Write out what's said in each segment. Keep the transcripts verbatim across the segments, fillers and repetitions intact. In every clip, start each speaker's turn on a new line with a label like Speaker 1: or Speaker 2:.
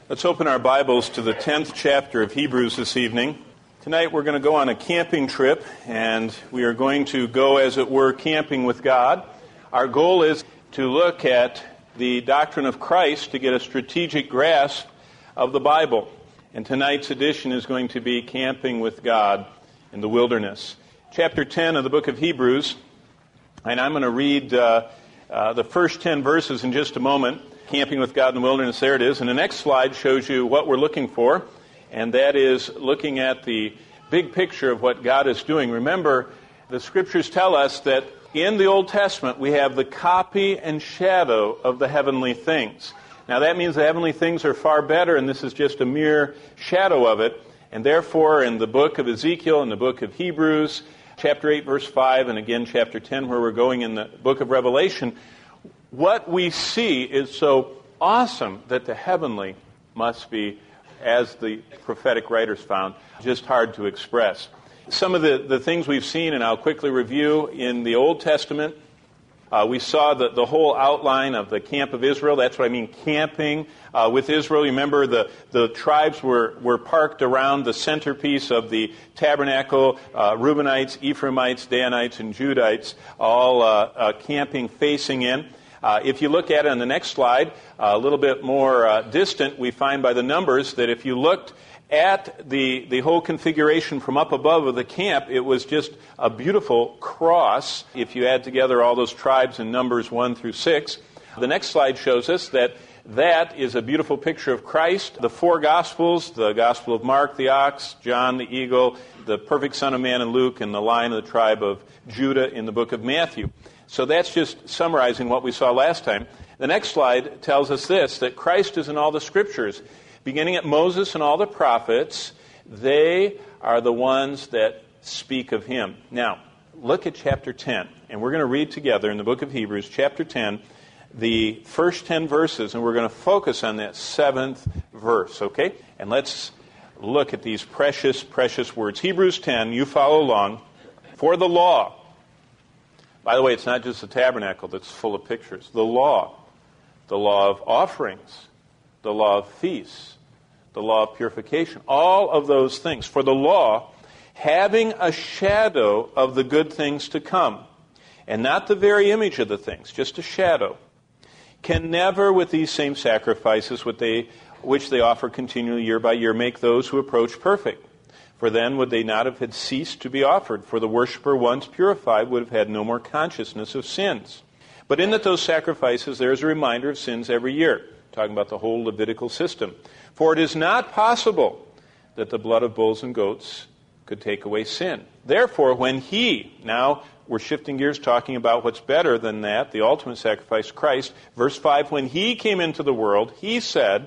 Speaker 1: Let's open our Bibles to the tenth chapter of Hebrews this evening. Tonight we're going to go on a camping trip, and we are going to go, as it were, camping with God. Our goal is to look at the doctrine of Christ to get a strategic grasp of the Bible. And tonight's edition is going to be Camping with God in the Wilderness. Chapter ten of the book of Hebrews, and I'm going to read uh, uh, the first ten verses in just a moment. Camping with God in the Wilderness, there it is. And the next slide shows you what we're looking for, and that is looking at the big picture of what God is doing. Remember, the Scriptures tell us that in the Old Testament we have the copy and shadow of the heavenly things. Now that means the heavenly things are far better, and this is just a mere shadow of it. And therefore, in the book of Ezekiel and the book of Hebrews, chapter eight, verse five, and again chapter ten, where we're going in the book of Revelation, what we see is so awesome that the heavenly must be, as the prophetic writers found, just hard to express. Some of the, the things we've seen, and I'll quickly review, in the Old Testament, uh, we saw the, the whole outline of the camp of Israel. That's what I mean, camping uh, with Israel. You remember the, the tribes were, were parked around the centerpiece of the tabernacle, uh, Reubenites, Ephraimites, Danites, and Judites, all uh, uh, camping facing in. Uh, if you look at it on the next slide, uh, a little bit more uh, distant, we find by the numbers that if you looked at the, the whole configuration from up above of the camp, it was just a beautiful cross if you add together all those tribes in Numbers one through six. The next slide shows us that that is a beautiful picture of Christ. The four Gospels, the Gospel of Mark, the ox, John, the eagle, the perfect Son of Man in Luke, and the Lion of the tribe of Judah in the book of Matthew. So that's just summarizing what we saw last time. The next slide tells us this, that Christ is in all the Scriptures. Beginning at Moses and all the prophets, they are the ones that speak of Him. Now, look at chapter ten, and we're going to read together in the book of Hebrews, chapter ten, the first ten verses, and we're going to focus on that seventh verse, okay? And let's look at these precious, precious words. Hebrews ten, you follow along. For the law. By the way, it's not just the tabernacle that's full of pictures. The law, the law of offerings, the law of feasts, the law of purification, all of those things. For the law, having a shadow of the good things to come, and not the very image of the things, just a shadow, can never with these same sacrifices which they, which they offer continually year by year make those who approach perfect. For then would they not have had ceased to be offered, for the worshiper once purified would have had no more consciousness of sins. But in that those sacrifices there is a reminder of sins every year, talking about the whole Levitical system. For it is not possible that the blood of bulls and goats could take away sin. Therefore, when He, now we're shifting gears talking about what's better than that, the ultimate sacrifice, Christ, verse five, when He came into the world, He said,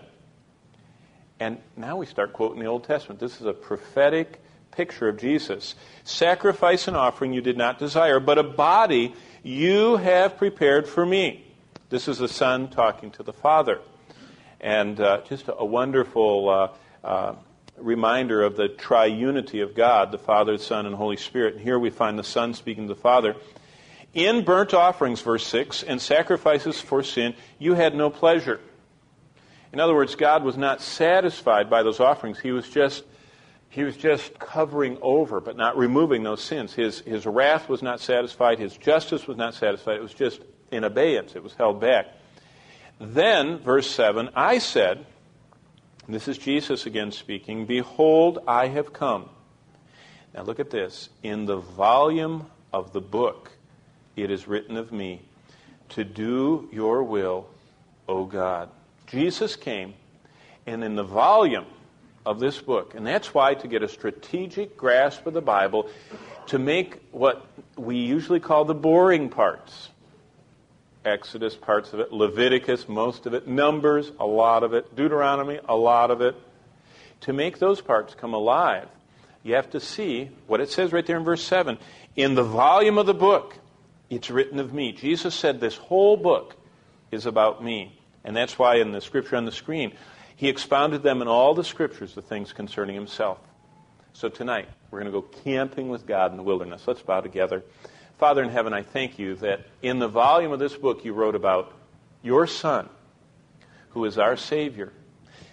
Speaker 1: and now we start quoting the Old Testament. This is a prophetic picture of Jesus. Sacrifice and offering you did not desire, but a body you have prepared for me. This is the Son talking to the Father. And uh, just a, a wonderful uh, uh, reminder of the triunity of God, the Father, the Son, and Holy Spirit. And here we find the Son speaking to the Father. In burnt offerings, verse six, and sacrifices for sin, you had no pleasure. In other words, God was not satisfied by those offerings. He was just he was just covering over, but not removing those sins. His, his wrath was not satisfied. His justice was not satisfied. It was just in abeyance. It was held back. Then, verse seven, I said, and this is Jesus again speaking, behold, I have come. Now look at this. In the volume of the book it is written of me, to do your will, O God. Jesus came, and in the volume of this book, and that's why to get a strategic grasp of the Bible, to make what we usually call the boring parts, Exodus, parts of it, Leviticus, most of it, Numbers, a lot of it, Deuteronomy, a lot of it, to make those parts come alive, you have to see what it says right there in verse seven. In the volume of the book, it's written of me. Jesus said this whole book is about me. And that's why in the scripture on the screen, He expounded them in all the Scriptures, the things concerning Himself. So tonight, we're going to go camping with God in the wilderness. Let's bow together. Father in heaven, I thank You that in the volume of this book You wrote about Your Son, who is our Savior.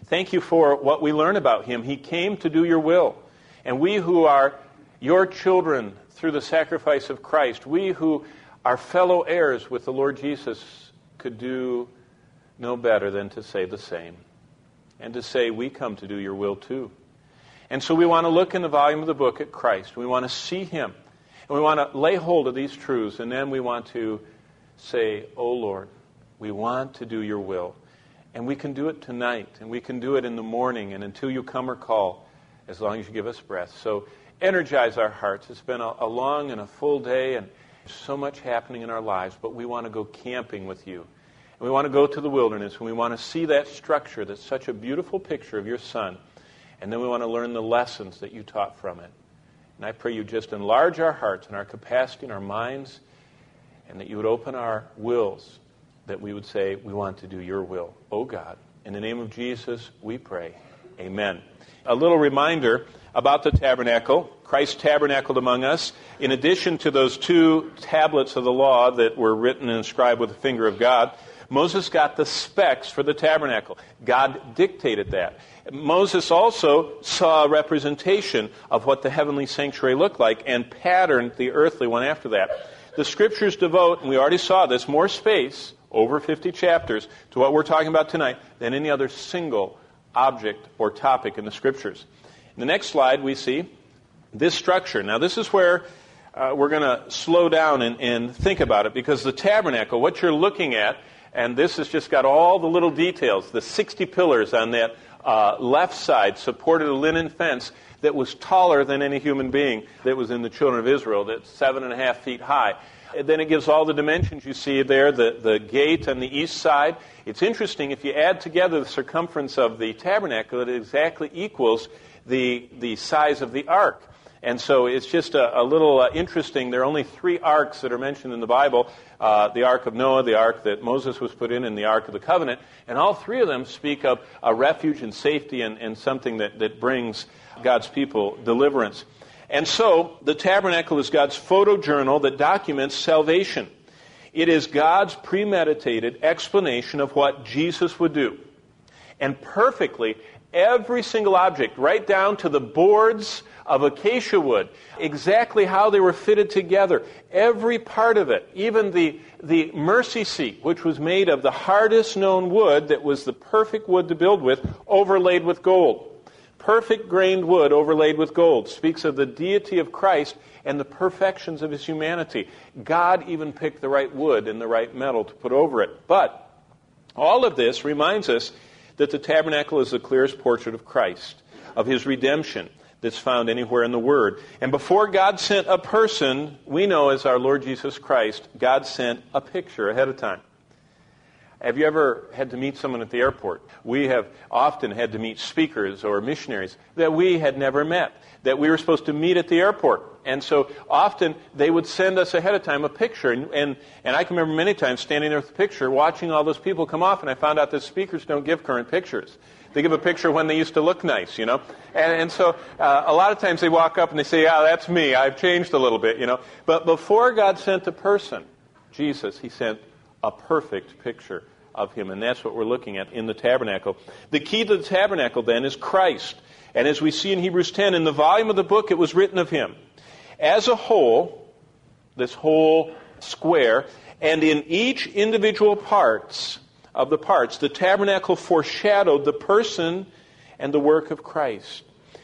Speaker 1: Thank you for what we learn about him. He came to do your will. And we who are your children through the sacrifice of Christ, we who are fellow heirs with the Lord Jesus, could do no better than to say the same. And to say, we come to do your will too. And so we want to look in the volume of the book at Christ. We want to see him. And we want to lay hold of these truths. And then we want to say, oh Lord, we want to do your will. And we can do it tonight. And we can do it in the morning and until you come or call, as long as you give us breath. So energize our hearts. It's been a, a long and a full day and so much happening in our lives. But we want to go camping with you. And we want to go to the wilderness. And we want to see that structure that's such a beautiful picture of your Son. And then we want to learn the lessons that you taught from it. And I pray you just enlarge our hearts and our capacity and our minds, and that you would open our wills, that we would say, we want to do your will, oh God. In the name of Jesus, we pray. Amen. A little reminder about the tabernacle. Christ tabernacled among us. In addition to those two tablets of the law that were written and inscribed with the finger of God, Moses got the specs for the tabernacle. God dictated that. Moses also saw a representation of what the heavenly sanctuary looked like and patterned the earthly one after that. The Scriptures devote, and we already saw this, more space, over fifty chapters, to what we're talking about tonight than any other single object or topic in the Scriptures. In the next slide, we see this structure. Now, this is where uh, we're going to slow down and, and think about it, because the tabernacle, what you're looking at, and this has just got all the little details, the sixty pillars on that uh, left side supported a linen fence that was taller than any human being that was in the children of Israel, that's seven and a half feet high. And then it gives all the dimensions you see there, the, the gate on the east side. It's interesting, if you add together the circumference of the tabernacle, it exactly equals the, the size of the ark. And so it's just a, a little uh, interesting. There are only three arks that are mentioned in the Bible. Uh, the Ark of Noah, the ark that Moses was put in, and the Ark of the Covenant. And all three of them speak of a refuge and safety and, and something that, that brings God's people deliverance. And so the tabernacle is God's photojournal that documents salvation. It is God's premeditated explanation of what Jesus would do. And perfectly, every single object, right down to the boards of acacia wood, exactly how they were fitted together, every part of it, even the, the mercy seat, which was made of the hardest known wood that was the perfect wood to build with, overlaid with gold. Perfect grained wood overlaid with gold speaks of the deity of Christ and the perfections of his humanity. God even picked the right wood and the right metal to put over it. But all of this reminds us that the tabernacle is the clearest portrait of Christ, of his redemption that's found anywhere in the Word. And before God sent a person, we know as our Lord Jesus Christ, God sent a picture ahead of time. Have you ever had to meet someone at the airport? We have often had to meet speakers or missionaries that we had never met, that we were supposed to meet at the airport. And so often they would send us ahead of time a picture. And, and, and I can remember many times standing there with a picture, watching all those people come off, and I found out that speakers don't give current pictures. They give a picture when they used to look nice, you know. And, and so uh, a lot of times they walk up and they say, yeah, that's me. I've changed a little bit, you know. But before God sent a person, Jesus, he sent a perfect picture of him. And that's what we're looking at in the tabernacle. The key to the tabernacle, then, is Christ. And as we see in Hebrews ten, in the volume of the book, it was written of him. As a whole, this whole square, and in each individual parts of the parts, the tabernacle foreshadowed the person and the work of Christ.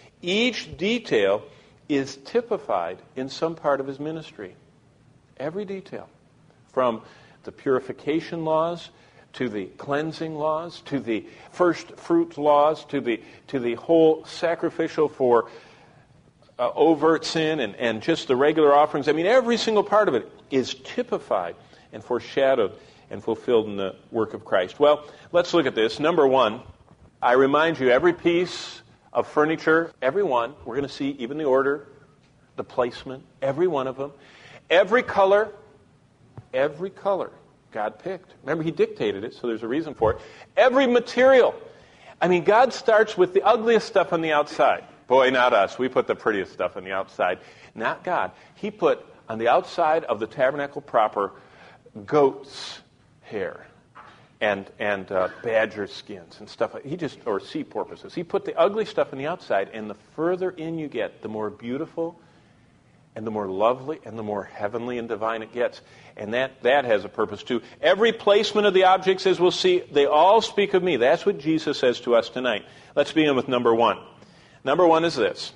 Speaker 1: Each detail is typified in some part of his ministry. Every detail. From the purification laws, to the cleansing laws, to the first fruit laws, to the to the whole sacrificial for uh, overt sin and, and just the regular offerings. I mean, every single part of it is typified and foreshadowed and fulfilled in the work of Christ. Well, let's look at this. Number one, I remind you, every piece of furniture, every one, we're going to see even the order, the placement, every one of them, every color, every color God picked. Remember, he dictated it, so there's a reason for it. Every material. I mean, God starts with the ugliest stuff on the outside. Boy, not us. We put the prettiest stuff on the outside. Not God. He put on the outside of the tabernacle proper goat's hair and and uh, badger skins and stuff. He just or sea porpoises. He put the ugly stuff on the outside, and the further in you get, the more beautiful and the more lovely and the more heavenly and divine it gets. And that, that has a purpose too. Every placement of the objects, as we'll see, they all speak of me. That's what Jesus says to us tonight. Let's begin with number one. Number one is this.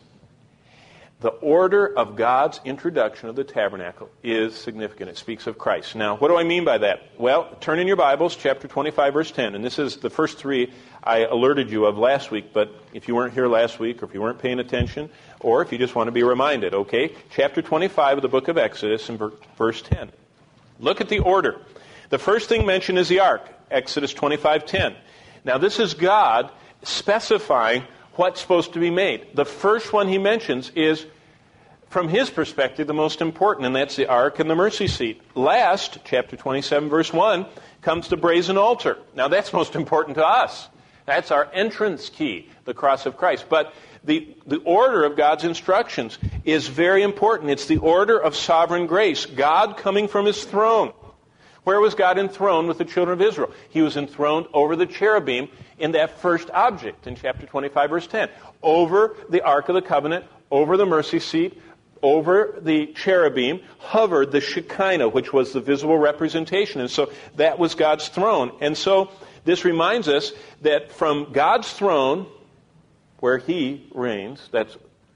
Speaker 1: The order of God's introduction of the tabernacle is significant. It speaks of Christ. Now, what do I mean by that? Well, turn in your Bibles, chapter twenty-five, verse ten. And this is the first three I alerted you of last week. But if you weren't here last week, or if you weren't paying attention, or if you just want to be reminded, okay? Chapter twenty-five of the book of Exodus, and verse ten. Look at the order. The first thing mentioned is the ark, Exodus twenty-five ten. Now, this is God specifying what's supposed to be made. The first one he mentions is, from his perspective, the most important, and that's the ark and the mercy seat. Last, chapter twenty-seven, verse one, comes the brazen altar. Now, that's most important to us. That's our entrance key, the cross of Christ. But the, the order of God's instructions is very important. It's the order of sovereign grace, God coming from his throne. Where was God enthroned with the children of Israel? He was enthroned over the cherubim in that first object in chapter twenty-five, verse ten. Over the Ark of the Covenant, over the mercy seat, over the cherubim, hovered the Shekinah, which was the visible representation. And so that was God's throne. And so this reminds us that from God's throne, where he reigns, that's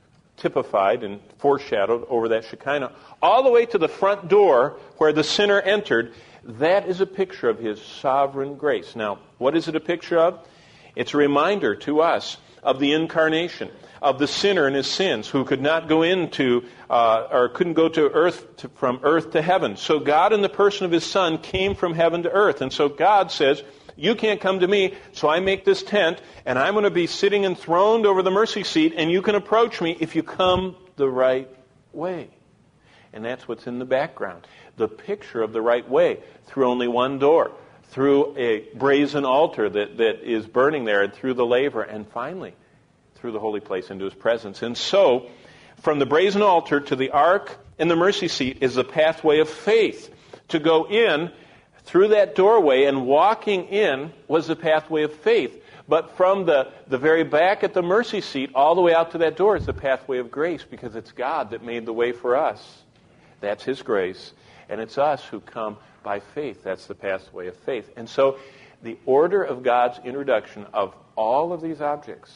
Speaker 1: typified and foreshadowed over that Shekinah, all the way to the front door where the sinner entered, that is a picture of his sovereign grace. Now, what is it a picture of? It's a reminder to us of the incarnation, of the sinner and his sins, who could not go into, uh, or couldn't go to earth, to, from earth to heaven. So God, in the person of his Son, came from heaven to earth. And so God says, you can't come to me, so I make this tent, and I'm going to be sitting enthroned over the mercy seat, and you can approach me if you come the right way. And that's what's in the background. The picture of the right way, through only one door, through a brazen altar that, that is burning there, and through the laver, and finally, through the holy place into his presence. And so, from the brazen altar to the ark and the mercy seat is the pathway of faith. To go in through that doorway and walking in was the pathway of faith. But from the, the very back at the mercy seat all the way out to that door is the pathway of grace, because it's God that made the way for us. That's his grace. And it's us who come by faith. That's the pathway of faith. And so the order of God's introduction of all of these objects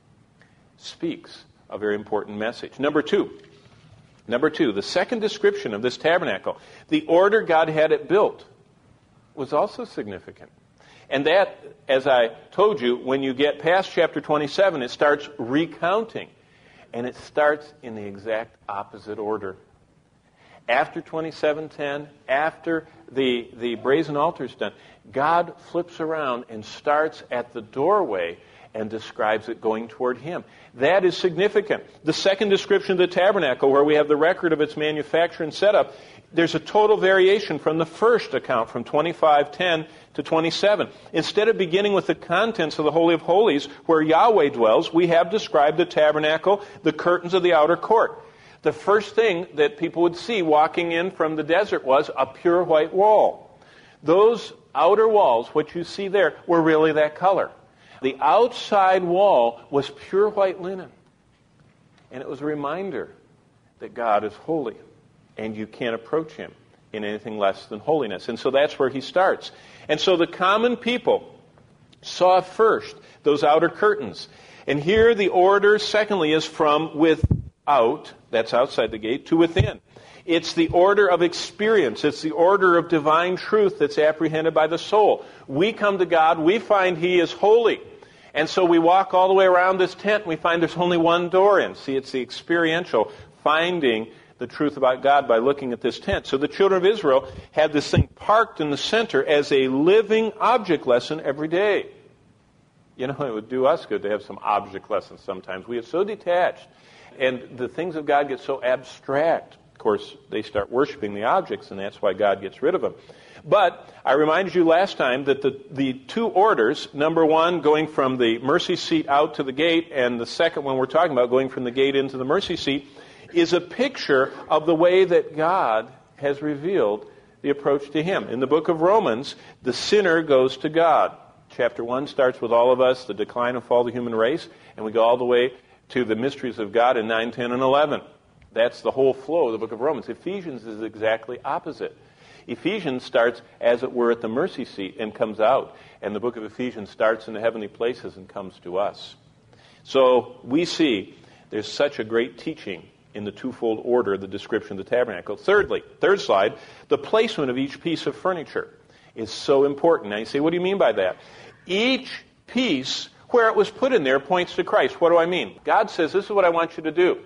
Speaker 1: speaks a very important message. Number two. Number two, the second description of this tabernacle, the order God had it built, was also significant. And that, as I told you, when you get past chapter twenty-seven, it starts recounting. And it starts in the exact opposite order. After twenty-seven ten, after the, the brazen altar is done, God flips around and starts at the doorway and describes it going toward him. That is significant. The second description of the tabernacle, where we have the record of its manufacture and setup, there's a total variation from the first account, from twenty-five ten to twenty-seven. Instead of beginning with the contents of the Holy of Holies, where Yahweh dwells, we have described the tabernacle, the curtains of the outer court. The first thing that people would see walking in from the desert was a pure white wall. Those outer walls, what you see there, were really that color. The outside wall was pure white linen. And it was a reminder that God is holy, and you can't approach him in anything less than holiness. And so that's where he starts. And so the common people saw first those outer curtains. And here the order, secondly, is from without, that's outside the gate, to within. It's the order of experience. It's the order of divine truth that's apprehended by the soul. We come to God, we find he is holy. And so we walk all the way around this tent, and we find there's only one door in. See, it's the experiential finding the truth about God by looking at this tent. So the children of Israel had this thing parked in the center as a living object lesson every day. You know, it would do us good to have some object lessons sometimes. We are so detached, and the things of God get so abstract. Of course, they start worshiping the objects, and that's why God gets rid of them. But I reminded you last time that the, the two orders, number one, going from the mercy seat out to the gate, and the second one we're talking about, going from the gate into the mercy seat, is a picture of the way that God has revealed the approach to him. In the book of Romans, the sinner goes to God. Chapter one starts with all of us, the decline and fall of the human race, and we go all the way to the mysteries of God in nine, ten, and eleven. That's the whole flow of the book of Romans. Ephesians is exactly opposite. Ephesians starts, as it were, at the mercy seat and comes out. And the book of Ephesians starts in the heavenly places and comes to us. So we see there's such a great teaching in the twofold order of the description of the tabernacle. Thirdly, third slide, the placement of each piece of furniture is so important. Now you say, what do you mean by that? Each piece, where it was put in there, points to Christ. What do I mean? God says, this is what I want you to do.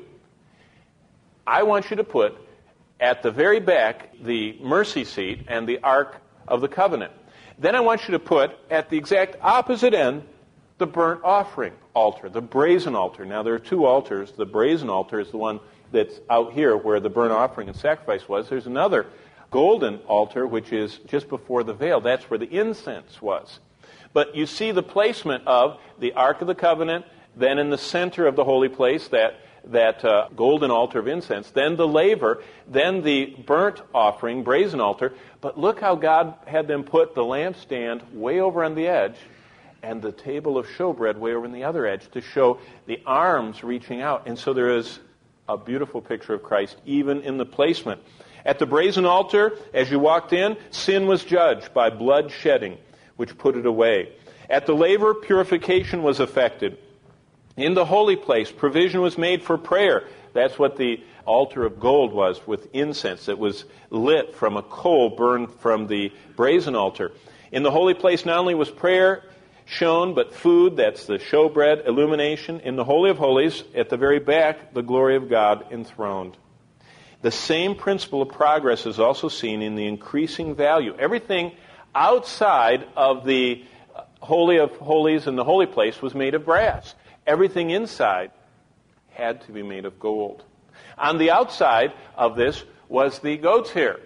Speaker 1: I want you to put at the very back the mercy seat and the Ark of the Covenant. Then I want you to put at the exact opposite end the burnt offering altar, the brazen altar. Now there are two altars. The brazen altar is the one that's out here where the burnt offering and sacrifice was. There's another golden altar which is just before the veil. That's where the incense was. But you see the placement of the Ark of the Covenant, then in the center of the holy place, that that uh, golden altar of incense, then the laver, then the burnt offering, brazen altar. But look how God had them put the lampstand way over on the edge and the table of showbread way over on the other edge to show the arms reaching out. And so there is a beautiful picture of Christ even in the placement. At the brazen altar, as you walked in, sin was judged by blood shedding, which put it away. At the laver, purification was effected. In the holy place, provision was made for prayer. That's what the altar of gold was, with incense that was lit from a coal burned from the brazen altar. In the holy place, not only was prayer shown, but food, that's the showbread, illumination. In the Holy of Holies, at the very back, the glory of God enthroned. The same principle of progress is also seen in the increasing value. Everything outside of the Holy of Holies and the holy place was made of brass. Everything inside had to be made of gold. On the outside of this was the goat's hair.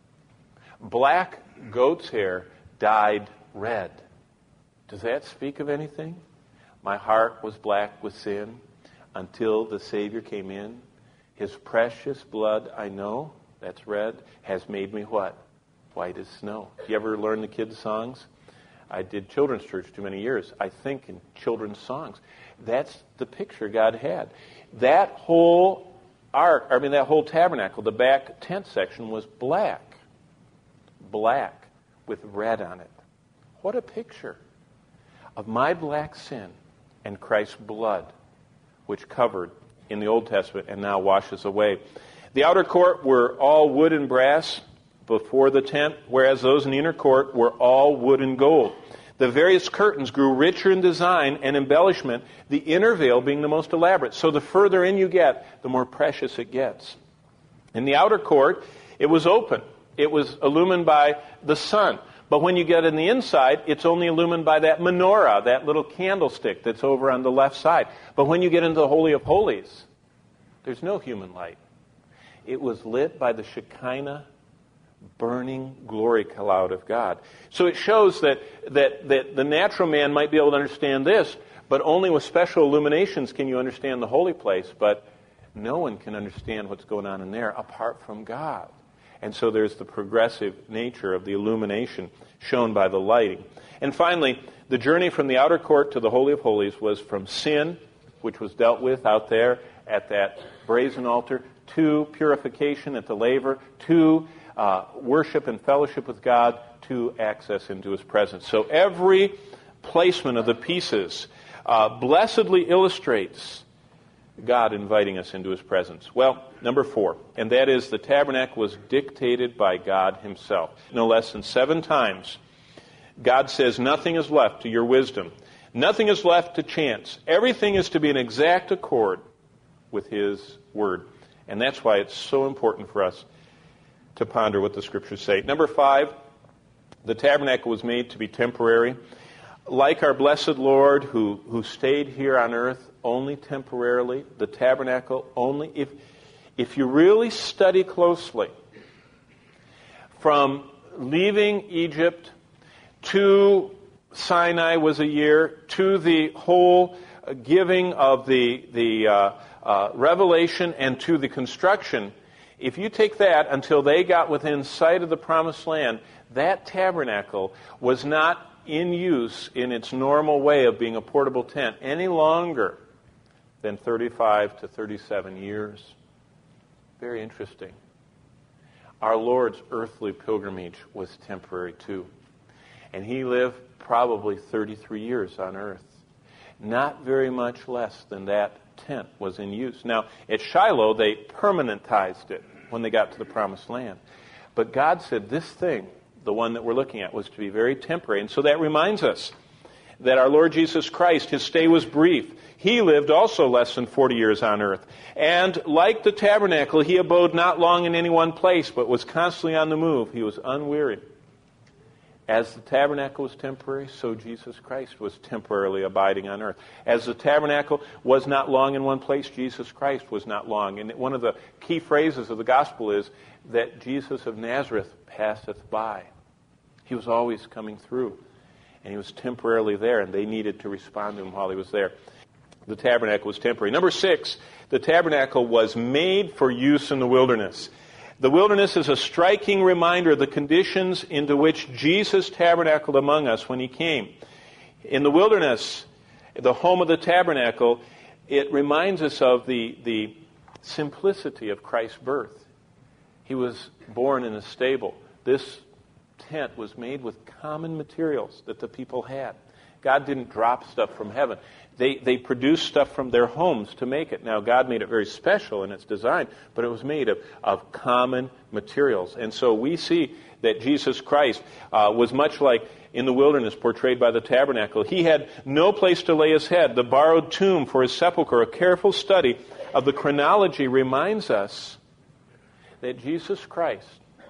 Speaker 1: Black goat's hair dyed red. Does that speak of anything? My heart was black with sin until the Savior came in. His precious blood, I know, that's red, has made me what? White as snow. You ever learn the kids' songs? I did children's church too many years. I think in children's songs. That's the picture God had. That whole ark, I mean that whole tabernacle, the back tent section was black. Black with red on it. What a picture of my black sin and Christ's blood, which covered in the Old Testament and now washes away. The outer court were all wood and brass before the tent, whereas those in the inner court were all wood and gold. The various curtains grew richer in design and embellishment, the inner veil being the most elaborate. So the further in you get, the more precious it gets. In the outer court, it was open. It was illumined by the sun. But when you get in the inside, it's only illumined by that menorah, that little candlestick that's over on the left side. But when you get into the Holy of Holies, there's no human light. It was lit by the Shekinah burning glory cloud of God. So it shows that, that, that the natural man might be able to understand this, but only with special illuminations can you understand the holy place. But no one can understand what's going on in there apart from God. And so there's the progressive nature of the illumination shown by the lighting. And finally, the journey from the outer court to the Holy of Holies was from sin, which was dealt with out there at that brazen altar, to purification at the laver, to uh, worship and fellowship with God, to access into His presence. So every placement of the pieces uh, blessedly illustrates God inviting us into His presence. Well, number four, and that is the tabernacle was dictated by God Himself. No less than seven times, God says, nothing is left to your wisdom. Nothing is left to chance. Everything is to be in exact accord with His Word. And that's why it's so important for us to ponder what the Scriptures say. Number five, the tabernacle was made to be temporary. Like our blessed Lord who, who stayed here on earth only temporarily, the tabernacle only, if, if you really study closely, from leaving Egypt to Sinai was a year, to the whole giving of the, the uh, uh, revelation and to the construction, If you take that until they got within sight of the promised land, that tabernacle was not in use in its normal way of being a portable tent any longer than thirty-five to thirty-seven years. Very interesting. Our Lord's earthly pilgrimage was temporary too. And he lived probably thirty-three years on earth. Not very much less than that tent was in use. Now, at Shiloh, they permanentized it when they got to the promised land. But God said this thing, the one that we're looking at, was to be very temporary. And so that reminds us that our Lord Jesus Christ, his stay was brief. He lived also less than forty years on earth. And like the tabernacle, he abode not long in any one place, but was constantly on the move. He was unwearied. As the tabernacle was temporary, so Jesus Christ was temporarily abiding on earth. As the tabernacle was not long in one place, Jesus Christ was not long. And one of the key phrases of the gospel is that Jesus of Nazareth passeth by. He was always coming through. And he was temporarily there, and they needed to respond to him while he was there. The tabernacle was temporary. Number six, the tabernacle was made for use in the wilderness. The wilderness is a striking reminder of the conditions into which Jesus tabernacled among us when he came. In the wilderness, the home of the tabernacle, it reminds us of the, the simplicity of Christ's birth. He was born in a stable. This tent was made with common materials that the people had. God didn't drop stuff from heaven. They they produced stuff from their homes to make it. Now, God made it very special in its design, but it was made of, of common materials. And so we see that Jesus Christ uh, was much like in the wilderness portrayed by the tabernacle. He had no place to lay his head. The borrowed tomb for his sepulcher, a careful study of the chronology reminds us that Jesus Christ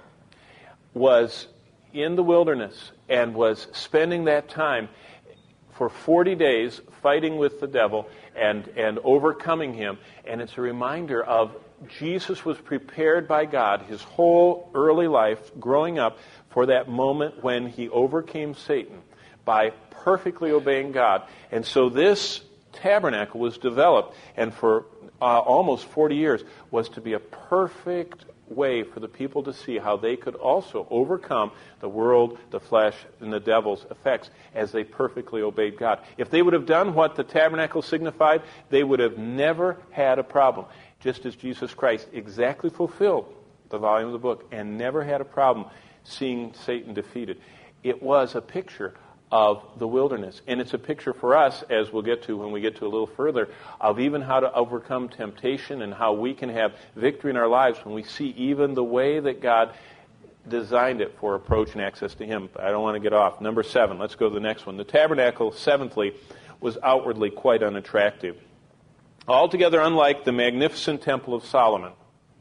Speaker 1: was in the wilderness and was spending that time for forty days fighting with the devil and, and overcoming him. And it's a reminder of Jesus was prepared by God his whole early life growing up for that moment when he overcame Satan by perfectly obeying God. And so this tabernacle was developed, and for uh, almost forty years was to be a perfect way for the people to see how they could also overcome the world, the flesh, and the devil's effects as they perfectly obeyed God. If they would have done what the tabernacle signified, they would have never had a problem. Just as Jesus Christ exactly fulfilled the volume of the book and never had a problem seeing Satan defeated. It was a picture of the wilderness. And it's a picture for us, as we'll get to when we get to a little further, of even how to overcome temptation and how we can have victory in our lives when we see even the way that God designed it for approach and access to him. But I don't want to get off. Number seven, let's go to the next one. The tabernacle, seventhly, was outwardly quite unattractive. Altogether unlike the magnificent temple of Solomon,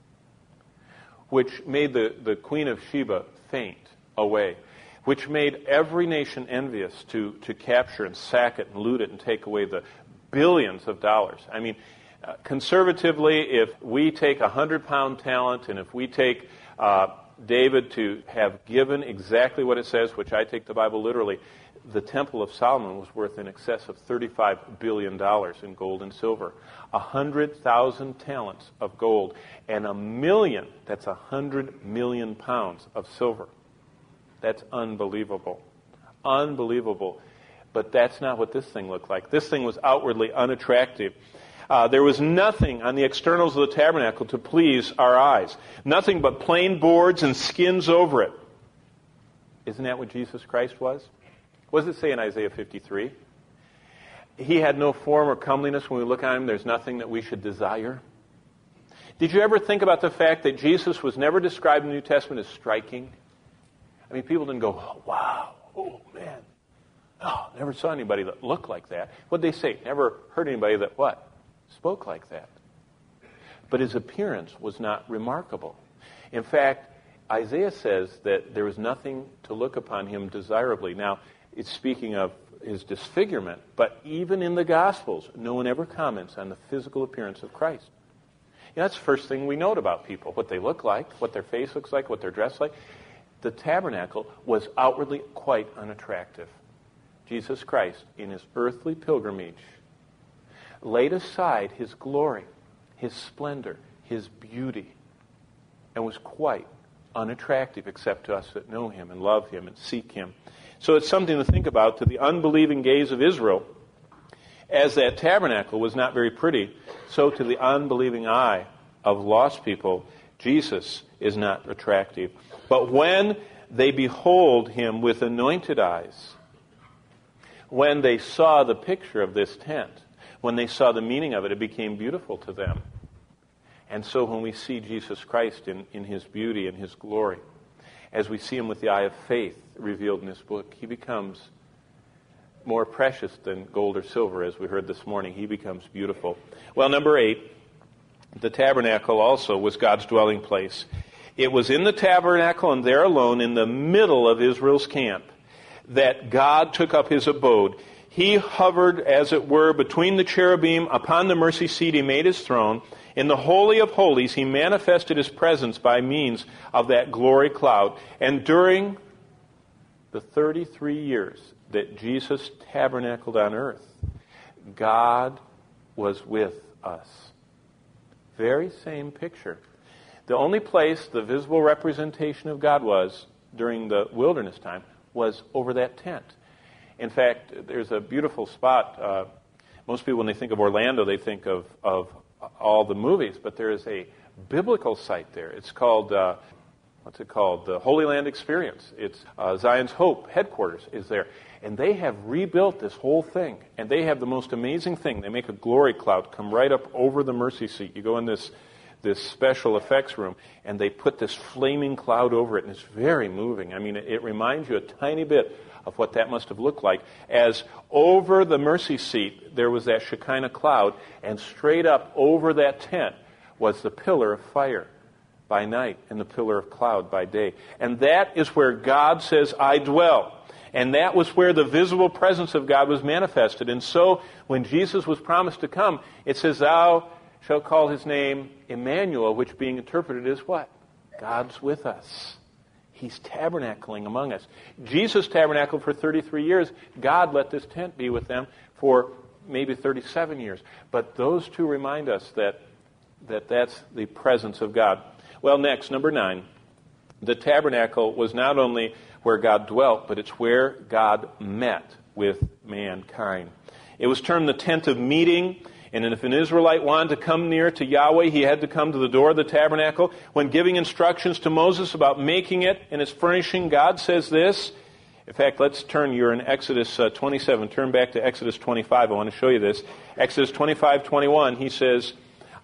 Speaker 1: which made the, the Queen of Sheba faint away, which made every nation envious to, to capture and sack it and loot it and take away the billions of dollars. I mean, uh, conservatively, if we take a hundred-pound talent and if we take uh, David to have given exactly what it says, which I take the Bible literally, the Temple of Solomon was worth in excess of thirty-five billion dollars in gold and silver. A hundred thousand talents of gold and a million, that's a hundred million pounds of silver. That's unbelievable. Unbelievable. But that's not what this thing looked like. This thing was outwardly unattractive. Uh, there was nothing on the externals of the tabernacle to please our eyes. Nothing but plain boards and skins over it. Isn't that what Jesus Christ was? What does it say in Isaiah fifty-three? He had no form or comeliness. When we look at him, there's nothing that we should desire. Did you ever think about the fact that Jesus was never described in the New Testament as striking? I mean, people didn't go, oh, wow, oh, man. Oh, never saw anybody that looked like that. What'd they say? Never heard anybody that, what? Spoke like that. But his appearance was not remarkable. In fact, Isaiah says that there was nothing to look upon him desirably. Now, it's speaking of his disfigurement, but even in the Gospels, no one ever comments on the physical appearance of Christ. You know, that's the first thing we note about people, what they look like, what their face looks like, what they're dressed like. The tabernacle was outwardly quite unattractive. Jesus Christ, in his earthly pilgrimage, laid aside his glory, his splendor, his beauty, and was quite unattractive except to us that know him and love him and seek him. So it's something to think about to the unbelieving gaze of Israel. As that tabernacle was not very pretty, so to the unbelieving eye of lost people, Jesus is not attractive. But when they behold him with anointed eyes, when they saw the picture of this tent, when they saw the meaning of it, it became beautiful to them. And so when we see Jesus Christ in, in his beauty and his glory, as we see him with the eye of faith revealed in this book, he becomes more precious than gold or silver, as we heard this morning. He becomes beautiful. Well, number eight, the tabernacle also was God's dwelling place. It was in the tabernacle and there alone, in the middle of Israel's camp, that God took up his abode. He hovered, as it were, between the cherubim. Upon the mercy seat he made his throne. In the Holy of Holies he manifested his presence by means of that glory cloud. And during the thirty-three years that Jesus tabernacled on earth, God was with us. Very same picture. The only place the visible representation of God was during the wilderness time was over that tent. In fact, there's a beautiful spot. Uh, most people, when they think of Orlando, they think of, of all the movies, but there is a biblical site there. It's called, uh, what's it called? The Holy Land Experience. It's uh, Zion's Hope headquarters is there. And they have rebuilt this whole thing. And they have the most amazing thing. They make a glory cloud come right up over the mercy seat. You go in this this special effects room, and they put this flaming cloud over it, and it's very moving. I mean, it, it reminds you a tiny bit of what that must have looked like, as over the mercy seat there was that Shekinah cloud, and straight up over that tent was the pillar of fire by night and the pillar of cloud by day. And that is where God says, I dwell. And that was where the visible presence of God was manifested. And so when Jesus was promised to come, it says, thou shalt call his name Emmanuel, which being interpreted is what? God's with us. He's tabernacling among us. Jesus tabernacled for thirty-three years. God let this tent be with them for maybe thirty-seven years. But those two remind us that, that that's the presence of God. Well, next, number nine. The tabernacle was not only where God dwelt, but it's where God met with mankind. It was termed the tent of meeting. And if an Israelite wanted to come near to Yahweh, he had to come to the door of the tabernacle. When giving instructions to Moses about making it and its furnishing, God says this. In fact, let's turn, you're in Exodus uh, twenty-seven. Turn back to Exodus twenty-five. I want to show you this. Exodus twenty-five twenty-one, he says,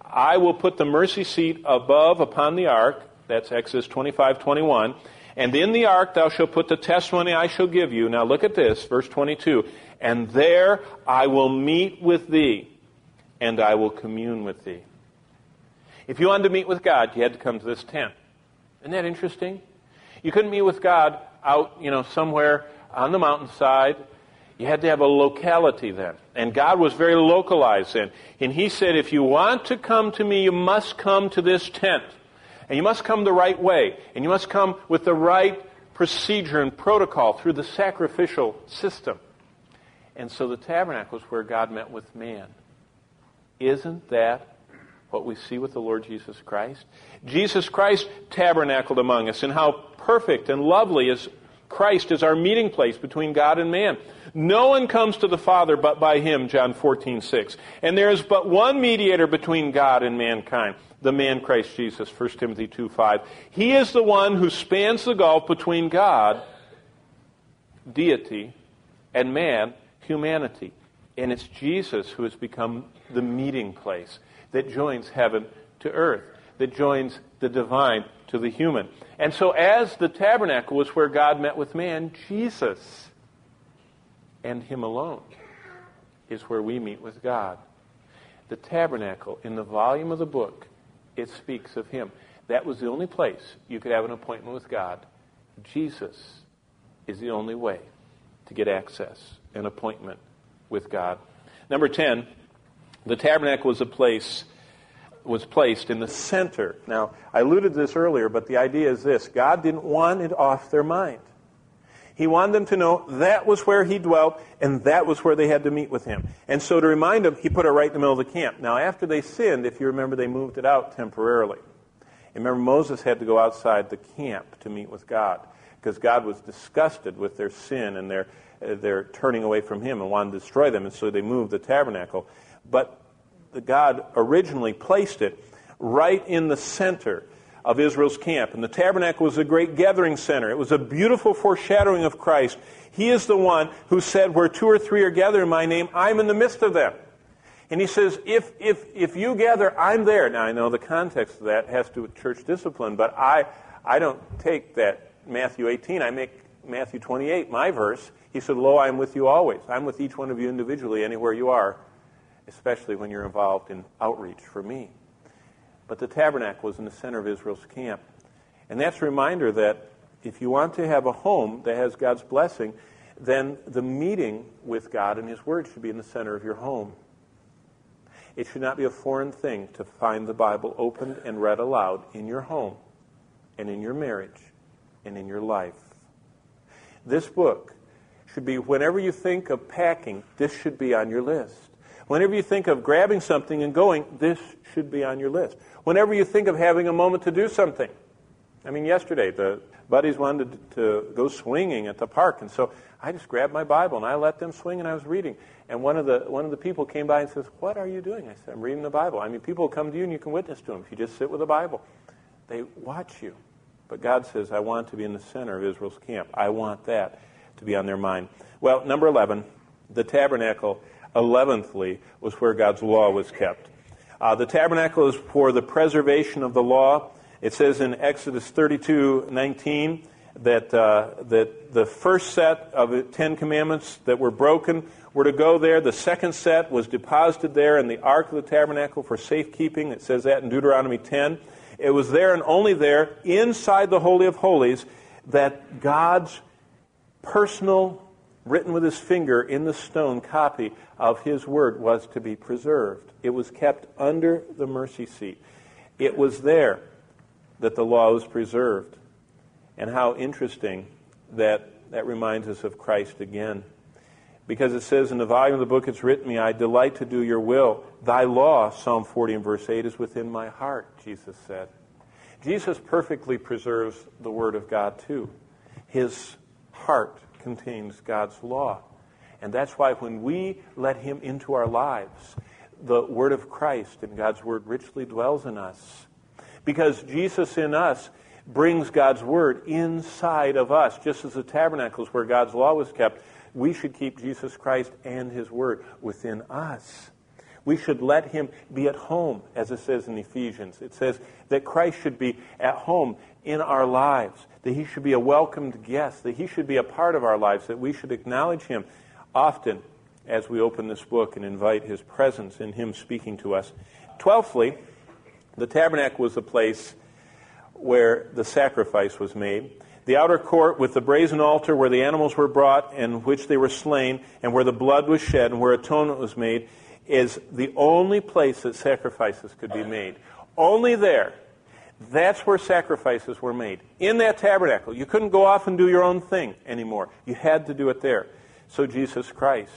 Speaker 1: I will put the mercy seat above upon the ark. That's Exodus twenty-five twenty-one. And in the ark thou shalt put the testimony I shall give you. Now look at this, verse twenty-two. And there I will meet with thee, and I will commune with thee. If you wanted to meet with God, you had to come to this tent. Isn't that interesting? You couldn't meet with God out, you know, somewhere on the mountainside. You had to have a locality then. And God was very localized then. And he said, if you want to come to me, you must come to this tent. And you must come the right way. And you must come with the right procedure and protocol through the sacrificial system. And so the tabernacle is where God met with man. Isn't that what we see with the Lord Jesus Christ? Jesus Christ tabernacled among us, and how perfect and lovely is Christ as our meeting place between God and man. No one comes to the Father but by him, John fourteen six. And there is but one mediator between God and mankind, the man Christ Jesus, First Timothy two five. He is the one who spans the gulf between God, deity, and man, humanity. And it's Jesus who has become the meeting place that joins heaven to earth, that joins the divine to the human. And so as the tabernacle was where God met with man, Jesus and him alone is where we meet with God. The tabernacle, in the volume of the book, it speaks of him. That was the only place you could have an appointment with God. Jesus is the only way to get access, an appointment with God. Number ten, the tabernacle was a place, was placed in the center. Now, I alluded to this earlier, but the idea is this. God didn't want it off their mind. He wanted them to know that was where he dwelt, and that was where they had to meet with him. And so to remind them, he put it right in the middle of the camp. Now, after they sinned, if you remember, they moved it out temporarily. remember, Moses had to go outside the camp to meet with God because God was disgusted with their sin and their, uh, their turning away from him and wanted to destroy them, and so they moved the tabernacle. But the God originally placed it right in the center of Israel's camp. And the tabernacle was a great gathering center. It was a beautiful foreshadowing of Christ. He is the one who said, where two or three are gathered in my name, I'm in the midst of them. And he says, if if if you gather, I'm there. Now, I know the context of that has to do with church discipline, but I I don't take that Matthew eighteen. I make Matthew twenty-eight my verse. He said, lo, I am with you always. I'm with each one of you individually, anywhere you are, especially when you're involved in outreach for me. But the tabernacle was in the center of Israel's camp. And that's a reminder that if you want to have a home that has God's blessing, then the meeting with God and his word should be in the center of your home. It should not be a foreign thing to find the Bible opened and read aloud in your home and in your marriage and in your life. This book should be, whenever you think of packing, this should be on your list. Whenever you think of grabbing something and going, this should be on your list. Whenever you think of having a moment to do something. I mean, yesterday, the buddies wanted to go swinging at the park, and so I just grabbed my Bible, and I let them swing, and I was reading. And one of the one of the people came by and says, what are you doing? I said, I'm reading the Bible. I mean, people come to you, and you can witness to them if you just sit with the Bible. They watch you. But God says, I want to be in the center of Israel's camp. I want that to be on their mind. Well, number eleven, the tabernacle, eleventhly, was where God's law was kept. Uh, the tabernacle is for the preservation of the law. It says in Exodus thirty-two nineteen that uh, that the first set of the Ten Commandments that were broken were to go there. The second set was deposited there in the Ark of the Tabernacle for safekeeping. It says that in Deuteronomy ten. It was there and only there, inside the Holy of Holies, that God's personal, written with his finger in the stone copy of his word was to be preserved. It was kept under the mercy seat. It was there that the law was preserved. And how interesting that that reminds us of Christ again. Because it says in the volume of the book it's written me, I delight to do your will. Thy law, Psalm forty and verse eight, is within my heart, Jesus said. Jesus perfectly preserves the Word of God too. His heart contains God's law. And that's why when we let him into our lives, the Word of Christ and God's Word richly dwells in us. Because Jesus in us brings God's Word inside of us. Just as the tabernacle is where God's law was kept, we should keep Jesus Christ and his Word within us. We should let him be at home, as it says in Ephesians. It says that Christ should be at home in our lives, that he should be a welcomed guest, that he should be a part of our lives, that we should acknowledge him often as we open this book and invite his presence in him speaking to us. Twelfthly, the tabernacle was the place where the sacrifice was made. The outer court with the brazen altar where the animals were brought and which they were slain and where the blood was shed and where atonement was made is the only place that sacrifices could be made. Only there. That's where sacrifices were made. In that tabernacle. You couldn't go off and do your own thing anymore. You had to do it there. So Jesus Christ,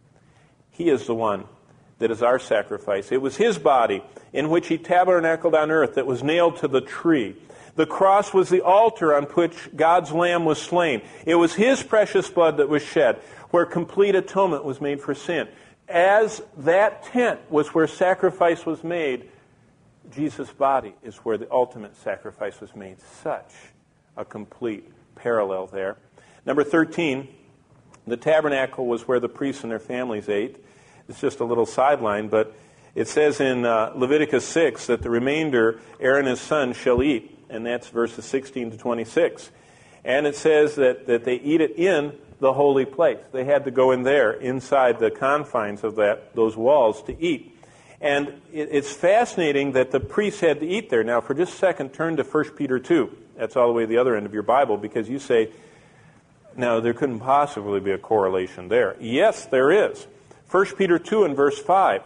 Speaker 1: he is the one that is our sacrifice. It was his body in which he tabernacled on earth that was nailed to the tree. The cross was the altar on which God's Lamb was slain. It was his precious blood that was shed, where complete atonement was made for sin. As that tent was where sacrifice was made, Jesus' body is where the ultimate sacrifice was made. Such a complete parallel there. Number thirteen, the tabernacle was where the priests and their families ate. It's just a little sideline, but it says in uh, Leviticus six that the remainder Aaron and his son shall eat, and that's verses sixteen to twenty-six. And it says that, that they eat it in the holy place. They had to go in there, inside the confines of that those walls, to eat. And it, it's fascinating that the priests had to eat there. Now, for just a second, turn to First Peter two. That's all the way to the other end of your Bible, because you say, now, there couldn't possibly be a correlation there. Yes, there is. First Peter two and verse five.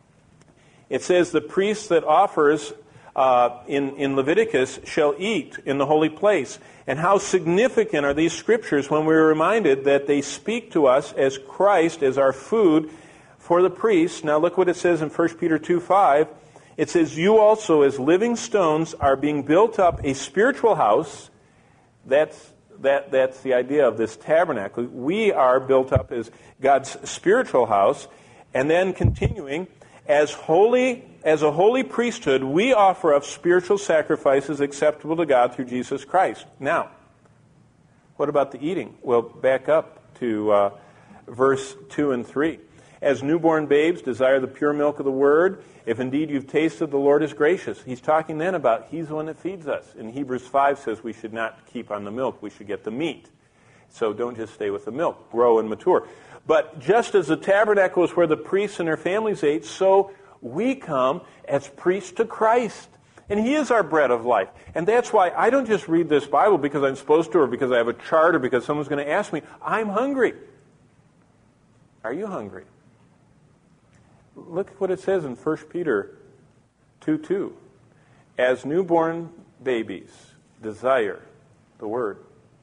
Speaker 1: It says, the priest that offers uh, in, in Leviticus shall eat in the holy place. And how significant are these scriptures when we're reminded that they speak to us as Christ, as our food for the priests. Now look what it says in First Peter two five. It says, you also as living stones are being built up a spiritual house. That's, that, that's the idea of this tabernacle. We are built up as God's spiritual house. And then continuing, as holy, as a holy priesthood, we offer up spiritual sacrifices acceptable to God through Jesus Christ. Now, what about the eating? Well, back up to uh, verse two and three. As newborn babes desire the pure milk of the Word, if indeed you've tasted the Lord is gracious. He's talking then about He's the one that feeds us. And Hebrews five says we should not keep on the milk, we should get the meat. So don't just stay with the milk, grow and mature. But just as the tabernacle is where the priests and their families ate, so we come as priests to Christ. And He is our bread of life. And that's why I don't just read this Bible because I'm supposed to or because I have a chart or because someone's going to ask me. I'm hungry. Are you hungry? Look at what it says in First Peter two two. As newborn babies desire the Word.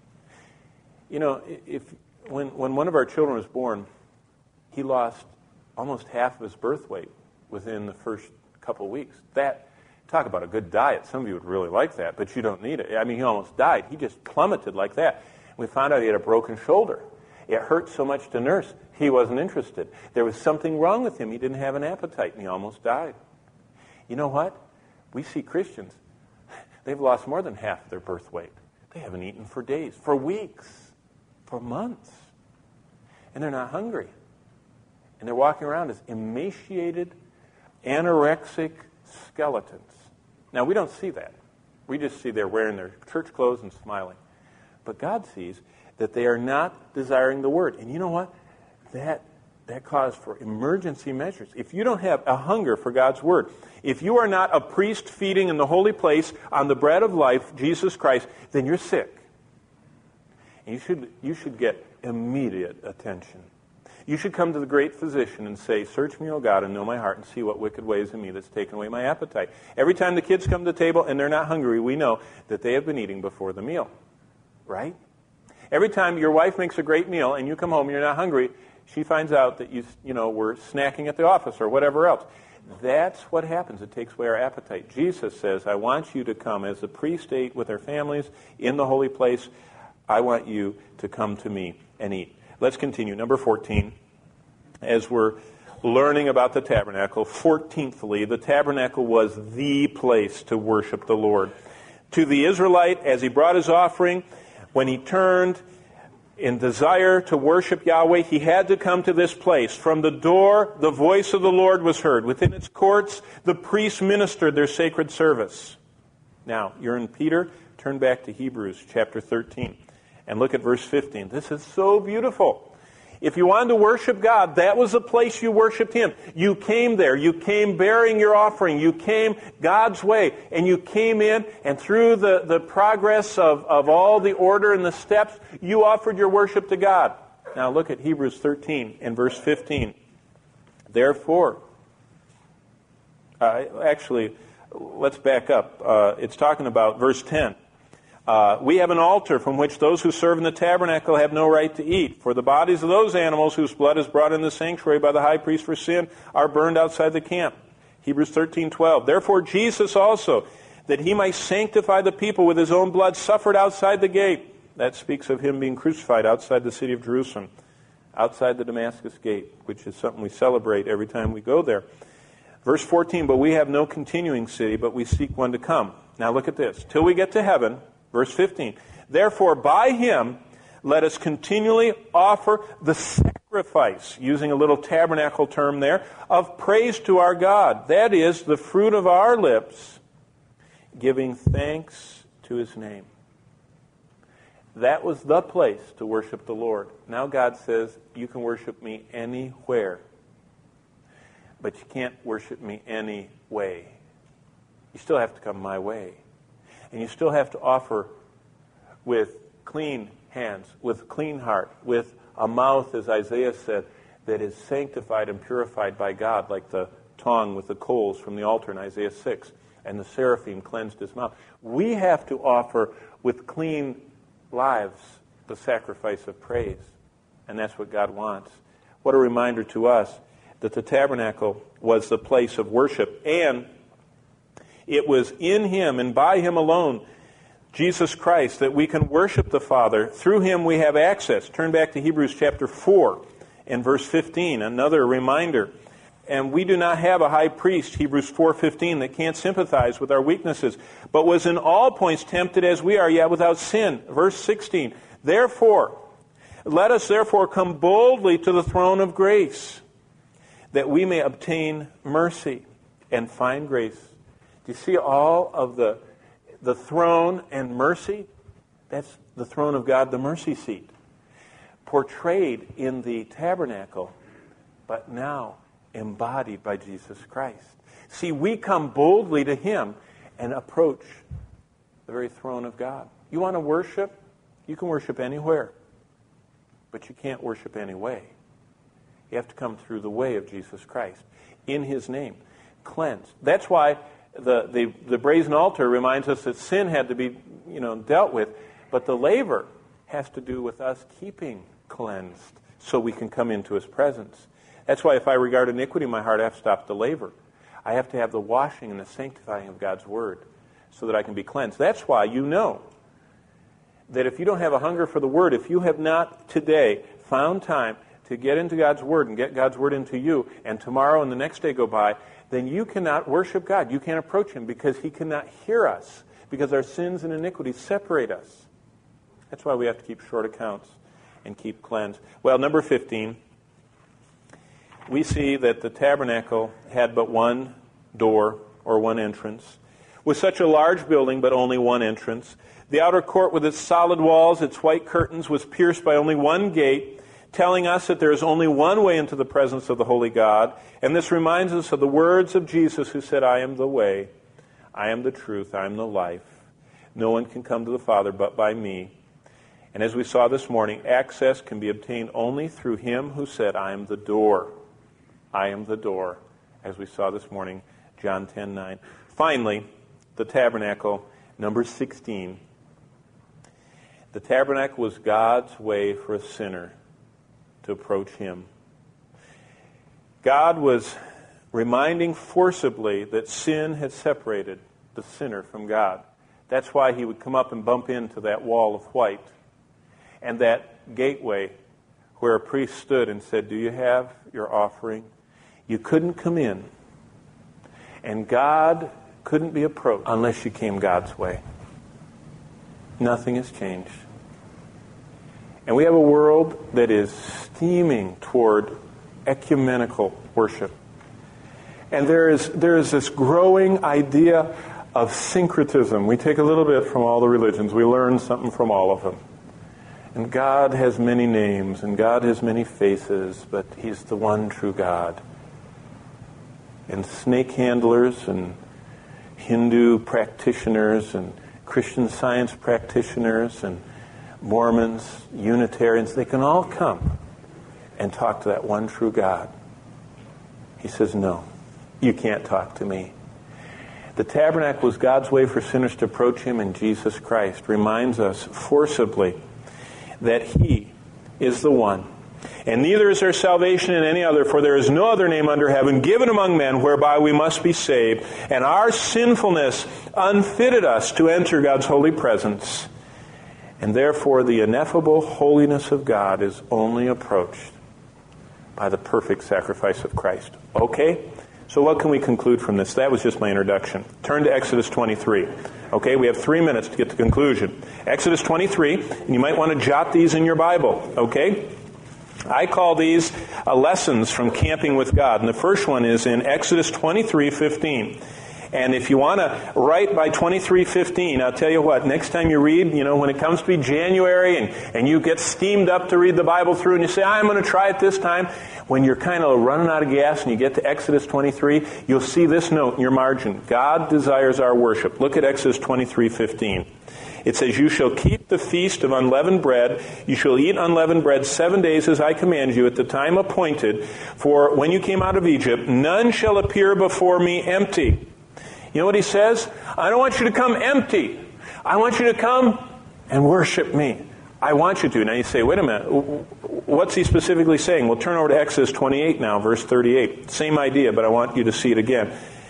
Speaker 1: You know, if when, when one of our children was born, he lost almost half of his birth weight within the first couple of weeks. That Talk about a good diet. Some of you would really like that, but you don't need it. I mean, he almost died. He just plummeted like that. We found out he had a broken shoulder. It hurt so much to nurse, he wasn't interested. There was something wrong with him. He didn't have an appetite, and he almost died. You know what? We see Christians. They've lost more than half of their birth weight. They haven't eaten for days, for weeks, for months. And they're not hungry. And they're walking around as emaciated, anorexic skeletons. Now, we don't see that. We just see they're wearing their church clothes and smiling. But God sees that they are not desiring the Word. And you know what? That that calls for emergency measures. If you don't have a hunger for God's Word, if you are not a priest feeding in the holy place on the bread of life, Jesus Christ, then you're sick. And you should you should get immediate attention. You should come to the great physician and say, search me, O God, and know my heart, and see what wicked ways in me that's taken away my appetite. Every time the kids come to the table and they're not hungry, we know that they have been eating before the meal. Right? Every time your wife makes a great meal and you come home and you're not hungry, she finds out that you, you know, were snacking at the office or whatever else. That's what happens. It takes away our appetite. Jesus says, I want you to come as the priest ate with their families in the holy place. I want you to come to me and eat. Let's continue. Number fourteen, as we're learning about the tabernacle. fourteenthly, the tabernacle was the place to worship the Lord. To the Israelite, as he brought his offering, when he turned in desire to worship Yahweh, he had to come to this place. From the door, the voice of the Lord was heard. Within its courts, the priests ministered their sacred service. Now, you're in Peter. Turn back to Hebrews chapter thirteen. And look at verse fifteen. This is so beautiful. If you wanted to worship God, that was the place you worshiped Him. You came there. You came bearing your offering. You came God's way. And you came in, and through the, the progress of, of all the order and the steps, you offered your worship to God. Now look at Hebrews thirteen and verse fifteen. Therefore, uh, actually, let's back up. Uh, it's talking about verse ten. Uh, we have an altar from which those who serve in the tabernacle have no right to eat. For the bodies of those animals whose blood is brought in the sanctuary by the high priest for sin are burned outside the camp. Hebrews thirteen twelve. Therefore Jesus also, that he might sanctify the people with his own blood, suffered outside the gate. That speaks of him being crucified outside the city of Jerusalem, outside the Damascus gate, which is something we celebrate every time we go there. Verse fourteen, but we have no continuing city, but we seek one to come. Now look at this. Till we get to heaven, verse fifteen, therefore by him let us continually offer the sacrifice, using a little tabernacle term there, of praise to our God. That is the fruit of our lips, giving thanks to his name. That was the place to worship the Lord. Now God says, you can worship me anywhere, but you can't worship me any way. You still have to come my way. And you still have to offer with clean hands, with a clean heart, with a mouth, as Isaiah said, that is sanctified and purified by God, like the tongue with the coals from the altar in Isaiah six, and the seraphim cleansed his mouth. We have to offer with clean lives the sacrifice of praise, and that's what God wants. What a reminder to us that the tabernacle was the place of worship, and It was in Him and by Him alone, Jesus Christ, that we can worship the Father. Through Him we have access. Turn back to Hebrews chapter four and verse fifteen, another reminder. And we do not have a high priest, Hebrews four fifteen, that can't sympathize with our weaknesses, but was in all points tempted as we are, yet without sin. Verse sixteen, therefore, let us therefore come boldly to the throne of grace, that we may obtain mercy and find grace. Do you see all of the, the throne and mercy? That's the throne of God, the mercy seat, portrayed in the tabernacle, but now embodied by Jesus Christ. See, we come boldly to Him and approach the very throne of God. You want to worship? You can worship anywhere, but you can't worship any way. You have to come through the way of Jesus Christ, in His name, cleansed. That's why the, the, the brazen altar reminds us that sin had to be, you know, dealt with, but the laver has to do with us keeping cleansed so we can come into His presence. That's why if I regard iniquity in my heart, I have to stop the laver. I have to have the washing and the sanctifying of God's Word so that I can be cleansed. That's why you know that if you don't have a hunger for the Word, if you have not today found time to get into God's Word and get God's Word into you, and tomorrow and the next day go by, then you cannot worship God. You can't approach Him because He cannot hear us, because our sins and iniquities separate us. That's why we have to keep short accounts and keep cleansed. Well, number fifteen, we see that the tabernacle had but one door or one entrance. With such a large building, but only one entrance. The outer court with its solid walls, its white curtains, was pierced by only one gate, telling us that there is only one way into the presence of the Holy God. And this reminds us of the words of Jesus, who said, I am the way, I am the truth, I am the life. No one can come to the Father but by me. And as we saw this morning, access can be obtained only through Him who said, I am the door. I am the door, as we saw this morning, John ten nine. Finally, the tabernacle, number sixteen. The tabernacle was God's way for a sinner to approach Him. God was reminding forcibly that sin had separated the sinner from God. That's why He would come up and bump into that wall of white and that gateway where a priest stood and said, do you have your offering? You couldn't come in, and God couldn't be approached unless you came God's way. Nothing has changed. And we have a world that is steaming toward ecumenical worship. And there is there is this growing idea of syncretism. We take a little bit from all the religions. We learn something from all of them. And God has many names, and God has many faces, but He's the one true God. And snake handlers and Hindu practitioners and Christian Science practitioners and Mormons, Unitarians, they can all come and talk to that one true God. He says, no, you can't talk to me. The tabernacle was God's way for sinners to approach Him, and Jesus Christ reminds us forcibly that He is the one. And neither is there salvation in any other, for there is no other name under heaven given among men whereby we must be saved. And our sinfulness unfitted us to enter God's holy presence. And therefore the ineffable holiness of God is only approached by the perfect sacrifice of Christ. Okay? So what can we conclude from this? That was just my introduction. Turn to Exodus twenty-three. Okay, we have three minutes to get to conclusion. Exodus twenty-three, and you might want to jot these in your Bible. Okay? I call these uh, lessons from camping with God. And the first one is in Exodus twenty-three fifteen. And if you want to write by twenty-three fifteen, I'll tell you what, next time you read, you know, when it comes to be January and, and you get steamed up to read the Bible through and you say, I'm going to try it this time, when you're kind of running out of gas and you get to Exodus twenty-three, you'll see this note in your margin. God desires our worship. Look at Exodus twenty-three fifteen. It says, you shall keep the feast of unleavened bread. You shall eat unleavened bread seven days as I command you at the time appointed. For when you came out of Egypt, none shall appear before me empty. You know what he says? I don't want you to come empty. I want you to come and worship me. I want you to. Now you say, wait a minute. What's he specifically saying? Well, turn over to Exodus twenty-eight now, verse thirty-eight. Same idea, but I want you to see it again.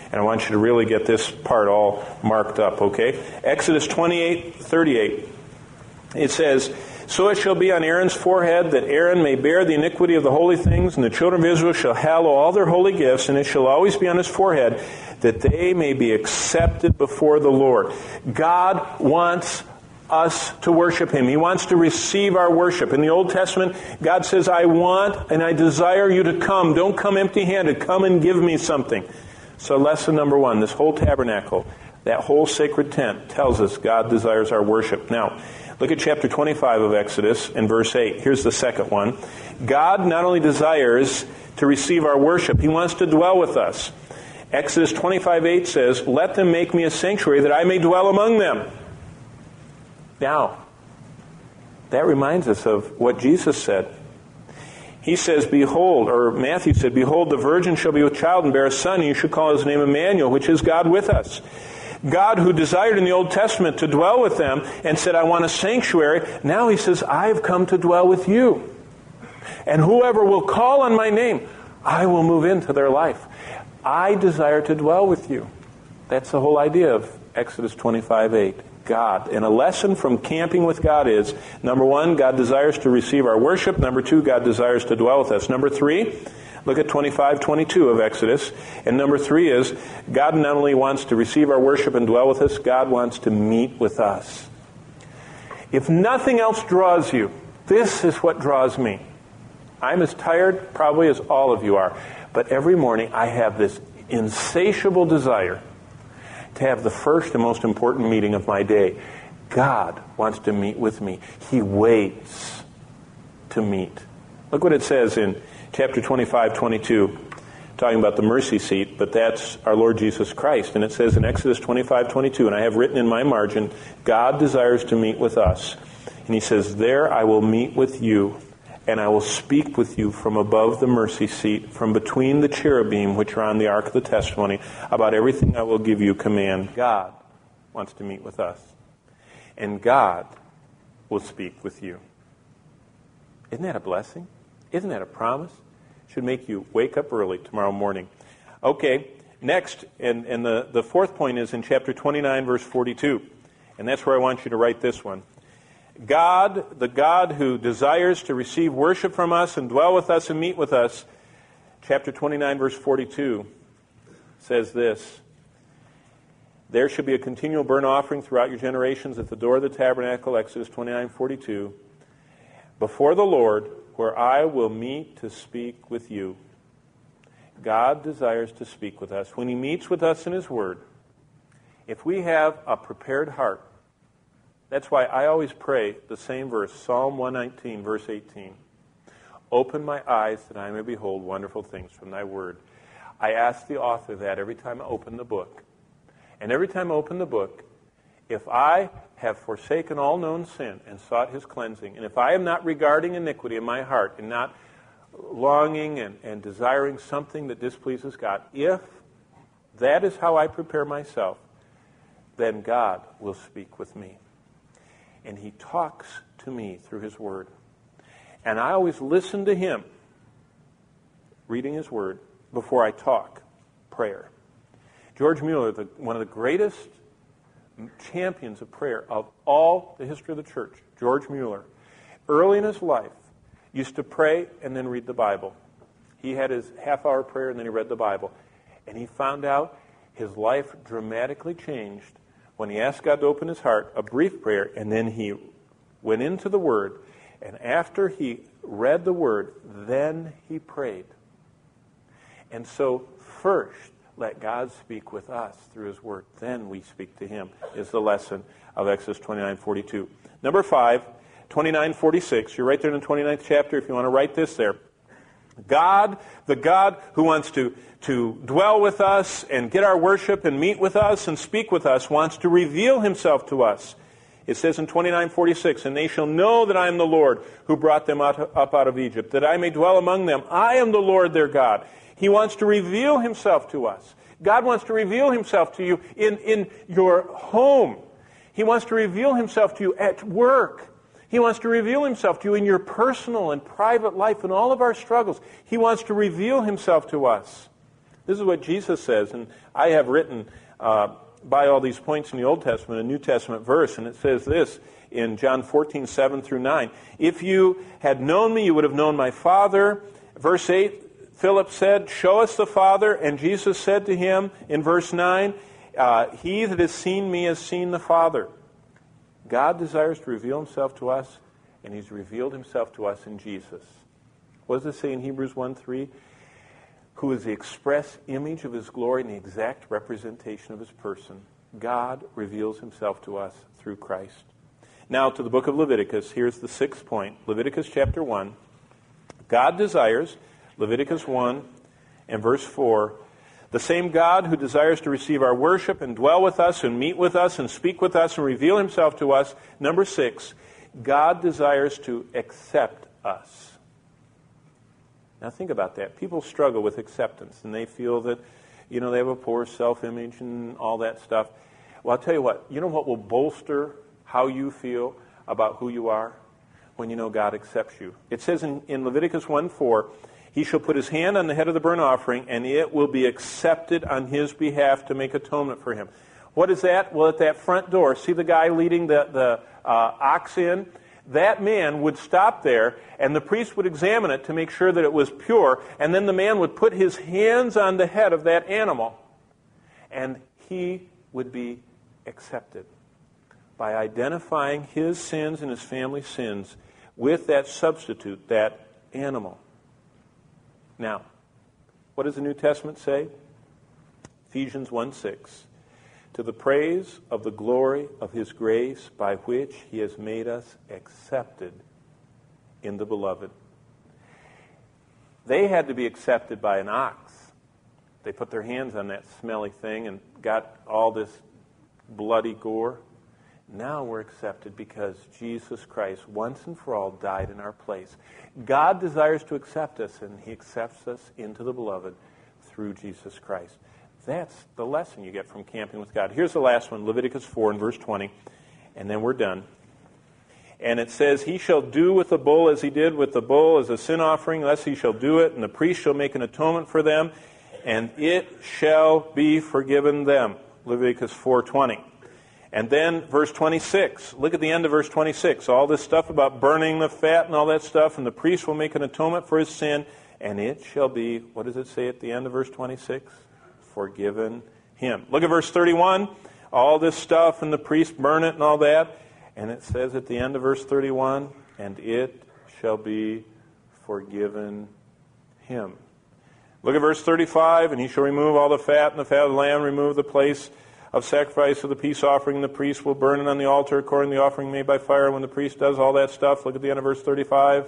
Speaker 1: And I want you to really get this part all marked up, okay? Exodus twenty-eight thirty-eight. It says, "So it shall be on Aaron's forehead, that Aaron may bear the iniquity of the holy things, and the children of Israel shall hallow all their holy gifts, and it shall always be on his forehead, that they may be accepted before the Lord." God wants us to worship Him. He wants to receive our worship. In the Old Testament, God says, "I want and I desire you to come. Don't come empty-handed. Come and give me something." So lesson number one, this whole tabernacle, that whole sacred tent tells us God desires our worship. Now, look at chapter twenty-five of Exodus and verse eight. Here's the second one. God not only desires to receive our worship, He wants to dwell with us. Exodus twenty-five eight says, "Let them make me a sanctuary that I may dwell among them." Now, that reminds us of what Jesus said. He says, "Behold," or Matthew said, "Behold, the virgin shall be with child and bear a son, and you shall call his name Emmanuel," which is God with us. God, who desired in the Old Testament to dwell with them and said, "I want a sanctuary," now He says, "I've come to dwell with you. And whoever will call on my name, I will move into their life. I desire to dwell with you." That's the whole idea of Exodus twenty-five eight. God. And a lesson from camping with God is, number one, God desires to receive our worship. Number two, God desires to dwell with us. Number three, look at twenty-five twenty-two of Exodus. And number three is, God not only wants to receive our worship and dwell with us, God wants to meet with us. If nothing else draws you, this is what draws me. I'm as tired probably as all of you are. But every morning I have this insatiable desire to have the first and most important meeting of my day. God wants to meet with me. He waits to meet. Look what it says in chapter twenty-five twenty-two, talking about the mercy seat, but that's our Lord Jesus Christ. And it says in Exodus twenty-five twenty-two, and I have written in my margin, God desires to meet with us. And He says, "There I will meet with you, and I will speak with you from above the mercy seat, from between the cherubim which are on the ark of the testimony, about everything I will give you command." God wants to meet with us. And God will speak with you. Isn't that a blessing? Isn't that a promise? Should make you wake up early tomorrow morning. Okay, next, and, and the, the fourth point is in chapter twenty-nine, verse forty-two. And that's where I want you to write this one. God, the God who desires to receive worship from us and dwell with us and meet with us, chapter twenty-nine, verse forty-two, says this: "There shall be a continual burnt offering throughout your generations at the door of the tabernacle," Exodus twenty-nine forty-two, "before the Lord, where I will meet to speak with you." God desires to speak with us. When He meets with us in His Word, if we have a prepared heart, that's why I always pray the same verse, Psalm one nineteen, verse eighteen. "Open my eyes that I may behold wonderful things from thy word." I ask the author that every time I open the book. And every time I open the book, if I have forsaken all known sin and sought His cleansing, and if I am not regarding iniquity in my heart and not longing and, and desiring something that displeases God, if that is how I prepare myself, then God will speak with me. And He talks to me through His Word. And I always listen to Him reading His Word before I talk prayer. George Mueller, the, one of the greatest champions of prayer of all the history of the church, George Mueller, early in his life, used to pray and then read the Bible. He had his half-hour prayer and then he read the Bible. And he found out his life dramatically changed when he asked God to open his heart, a brief prayer, and then he went into the Word, and after he read the Word, then he prayed. And so first, let God speak with us through His Word. Then we speak to Him, is the lesson of Exodus twenty-nine forty-two. Number five, twenty-nine forty-six. You're right there in the twenty-ninth chapter if you want to write this there. God, the God who wants to, to dwell with us and get our worship and meet with us and speak with us, wants to reveal Himself to us. It says in twenty-nine forty-six, "And they shall know that I am the Lord who brought them out, up out of Egypt, that I may dwell among them. I am the Lord their God." He wants to reveal Himself to us. God wants to reveal Himself to you in, in your home. He wants to reveal Himself to you at work. He wants to reveal Himself to you in your personal and private life and all of our struggles. He wants to reveal Himself to us. This is what Jesus says, and I have written uh, by all these points in the Old Testament a New Testament verse, and it says this in John fourteen, seven through nine. If you had known me, you would have known my Father. Verse eight, Philip said, show us the Father, and Jesus said to him in verse nine, uh, he that has seen me has seen the Father. God desires to reveal himself to us, and he's revealed himself to us in Jesus. What does it say in Hebrews one three? Who is the express image of his glory and the exact representation of his person. God reveals himself to us through Christ. Now to the book of Leviticus. Here's the sixth point. Leviticus chapter one. God desires, Leviticus one and verse four, the same God who desires to receive our worship and dwell with us and meet with us and speak with us and reveal himself to us. Number six, God desires to accept us. Now think about that. People struggle with acceptance, and they feel that, you know, they have a poor self-image and all that stuff. Well, I'll tell you what. You know what will bolster how you feel about who you are? When you know God accepts you. It says in, in Leviticus one four, he shall put his hand on the head of the burnt offering, and it will be accepted on his behalf to make atonement for him. What is that? Well, at that front door, see the guy leading the, the uh, ox in? That man would stop there, and the priest would examine it to make sure that it was pure, and then the man would put his hands on the head of that animal, and he would be accepted by identifying his sins and his family's sins with that substitute, that animal. Now, what does the New Testament say? Ephesians one six. To the praise of the glory of his grace by which he has made us accepted in the beloved. They had to be accepted by an ox. They put their hands on that smelly thing and got all this bloody gore. Now we're accepted because Jesus Christ once and for all died in our place. God desires to accept us, and he accepts us into the beloved through Jesus Christ. That's the lesson you get from camping with God. Here's the last one, Leviticus four and verse twenty, and then we're done. And it says, he shall do with the bull as he did with the bull as a sin offering, thus he shall do it, and the priest shall make an atonement for them, and it shall be forgiven them. Leviticus four twenty. And then verse twenty-six. Look at the end of verse twenty-six. All this stuff about burning the fat and all that stuff, and the priest will make an atonement for his sin, and it shall be, what does it say at the end of verse twenty-six? Forgiven him. Look at verse thirty-one. All this stuff, and the priest burn it and all that. And it says at the end of verse thirty-one, and it shall be forgiven him. Look at verse thirty-five, and he shall remove all the fat and the fat of the lamb, remove the place of sacrifice of the peace offering. The priest will burn it on the altar according to the offering made by fire. When the priest does all that stuff, look at the end of verse thirty-five.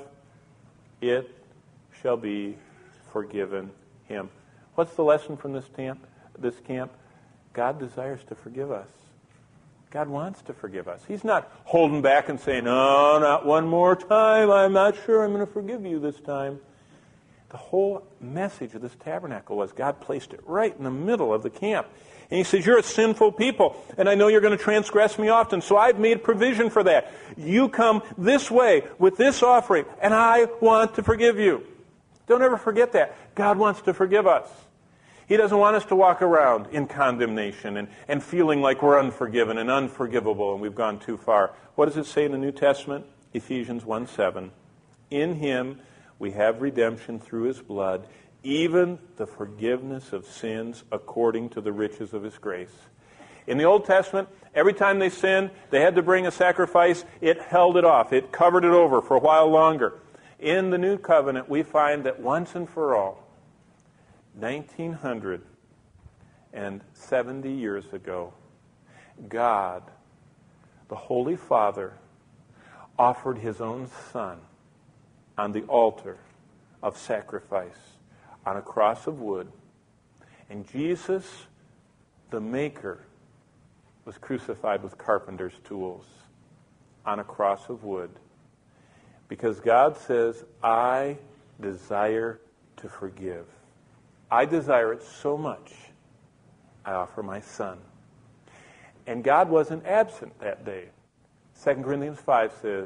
Speaker 1: It shall be forgiven him. What's the lesson from this camp? This camp? God desires to forgive us. God wants to forgive us. He's not holding back and saying, no, not one more time. I'm not sure I'm going to forgive you this time. The whole message of this tabernacle was God placed it right in the middle of the camp. And he says, you're a sinful people, and I know you're going to transgress me often, so I've made provision for that. You come this way with this offering, and I want to forgive you. Don't ever forget that. God wants to forgive us. He doesn't want us to walk around in condemnation and, and feeling like we're unforgiven and unforgivable and we've gone too far. What does it say in the New Testament? Ephesians one seven. In him we have redemption through his blood, even the forgiveness of sins according to the riches of his grace. In the Old Testament, every time they sinned, they had to bring a sacrifice. It held it off. It covered it over for a while longer. In the New Covenant, we find that once and for all, nineteen seventy years ago, God, the Holy Father, offered his own Son on the altar of sacrifice on a cross of wood. And Jesus, the Maker, was crucified with carpenter's tools on a cross of wood. Because God says, I desire to forgive. I desire it so much, I offer my Son. And God wasn't absent that day. Second Corinthians five says,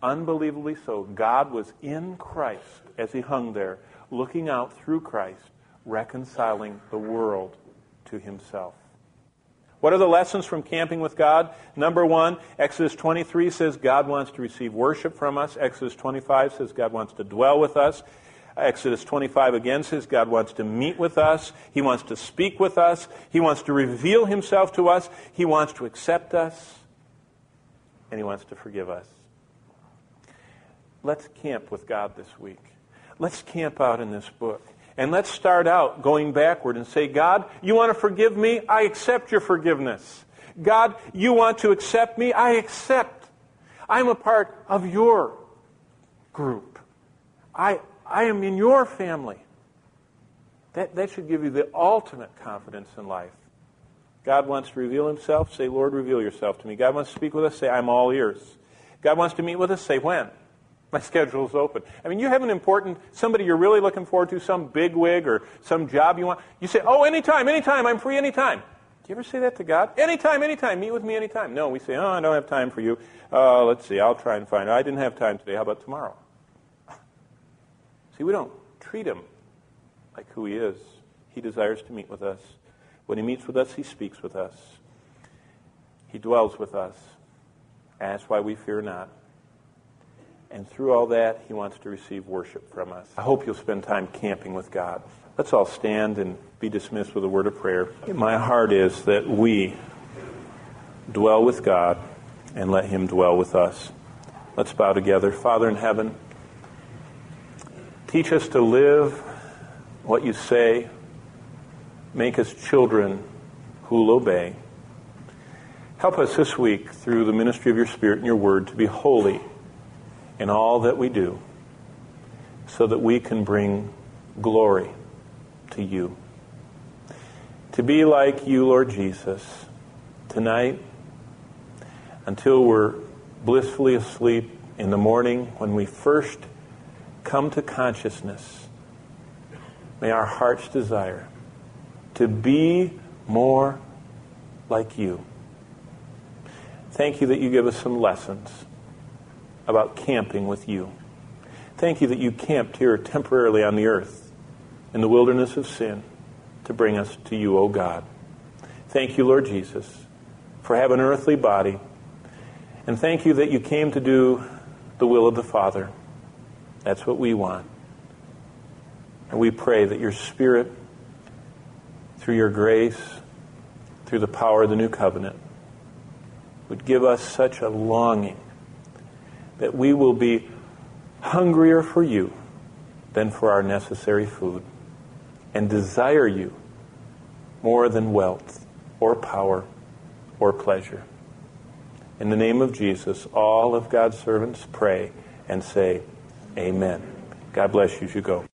Speaker 1: unbelievably so, God was in Christ as he hung there, looking out through Christ reconciling the world to himself. What are the lessons from camping with God? Number one, Exodus twenty-three says God wants to receive worship from us. Exodus twenty-five says God wants to dwell with us. Exodus twenty-five again says God wants to meet with us. He wants to speak with us. He wants to reveal himself to us. He wants to accept us. And he wants to forgive us. Let's camp with God this week. Let's camp out in this book. And let's start out going backward and say, God, you want to forgive me? I accept your forgiveness. God, you want to accept me? I accept. I'm a part of your group. I, I am in your family. That, that should give you the ultimate confidence in life. God wants to reveal himself. Say, Lord, reveal yourself to me. God wants to speak with us. Say, I'm all ears. God wants to meet with us. Say, when? My schedule is open. I mean, you have an important, somebody you're really looking forward to, some big wig or some job you want. You say, oh, anytime, anytime, I'm free anytime. Do you ever say that to God? Anytime, anytime, meet with me anytime. No, we say, oh, I don't have time for you. Uh, let's see, I'll try and find it. I didn't have time today. How about tomorrow? See, we don't treat him like who he is. He desires to meet with us. When he meets with us, he speaks with us. He dwells with us. And that's why we fear not. And through all that, he wants to receive worship from us. I hope you'll spend time camping with God. Let's all stand and be dismissed with a word of prayer. My heart is that we dwell with God and let him dwell with us. Let's bow together. Father in heaven, teach us to live what you say. Make us children who will obey. Help us this week through the ministry of your Spirit and your word to be holy in all that we do, so that we can bring glory to you. To be like you, Lord Jesus, tonight, until we're blissfully asleep in the morning when we first come to consciousness, may our heart's desire to be more like you. Thank you that you give us some lessons about camping with you. Thank you that you camped here temporarily on the earth in the wilderness of sin to bring us to you, O God. Thank you, Lord Jesus, for having an earthly body. And thank you that you came to do the will of the Father. That's what we want. And we pray that your Spirit, through your grace, through the power of the new covenant, would give us such a longing that we will be hungrier for you than for our necessary food, and desire you more than wealth or power or pleasure. In the name of Jesus, all of God's servants pray and say, Amen. God bless you as you go.